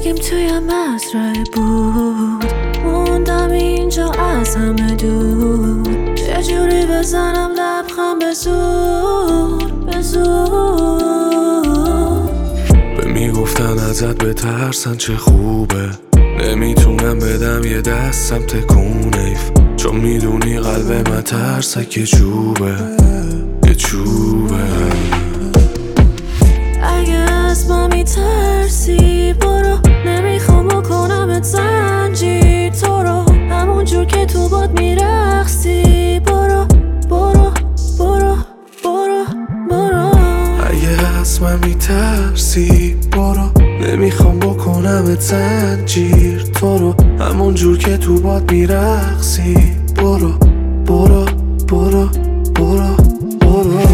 زندگیم توی مزرعه بود، موندم اینجا از همه دور. یه جوری بزنم لبخند به زور به زور. به میگفتن ازت بترسن چه خوبه، نمیتونم بدم یه دستم تکون ایف، چون میدونی قلب من ترسک یه چوبه یه چوبه. اگه از من میترسی برو، نمیخوام بکنمت زنجیر تو رو، همون جور که تو باد میرقصی. برو برو برو برو برو. اگه از من میترسی برو، نمیخوام بکنمت زنجیر تو رو، همون جور که تو باد میرقصی. برو برو برو برو برو.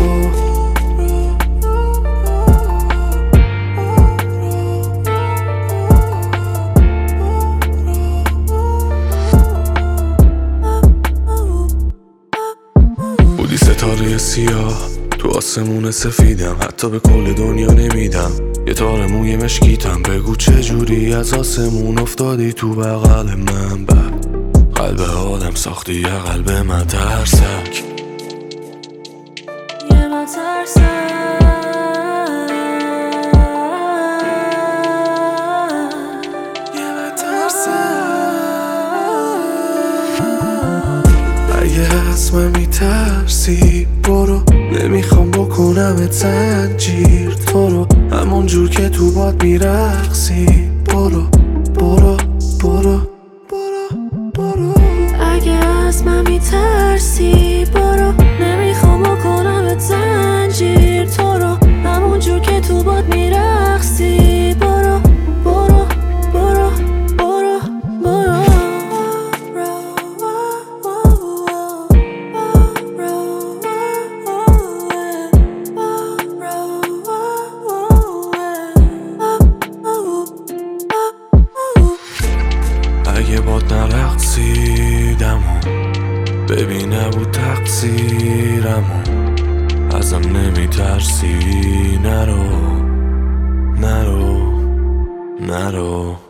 بودی ستاره سیاه تو آسمون سفیدم، حتی به کل دنیا نمیدم یه تار موی مشکیتم. بگو چه جوری از آسمون افتادی تو بغل من، بعد قلب آدم ساختی یه قلب من ترسک. یه من ترسم. اگه از من میترسی برو، نمیخوام بکنمت زنجیر تو رو، همون جور که تو باد میرقصی. برو برو برو برو برو. اگه از من میترسی برو، نمیخوام بکنمت زنجیر تو رو، همون جور که تو باد میرقصی. برو برو برو برو برو. اگه باد نرقصیدمو ببین نبود تقصیرمو، ازم نمیترسی نرو نرو نرو.